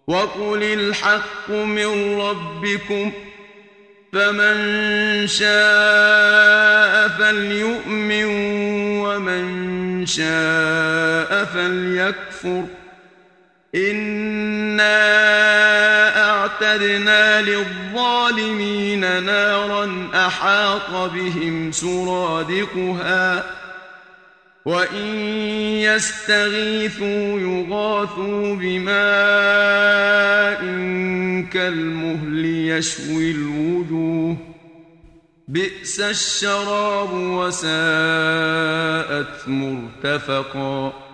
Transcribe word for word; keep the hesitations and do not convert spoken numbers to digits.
وقل الحق من ربكم فمن شاء فليؤمن ومن شاء فليكفر إنا أعتدنا للظالمين نارا أحاط بهم سرادقها وإن يستغيثوا يغاثوا بماء كالمهل يشوي الوجوه بئس الشراب وساءت مرتفقا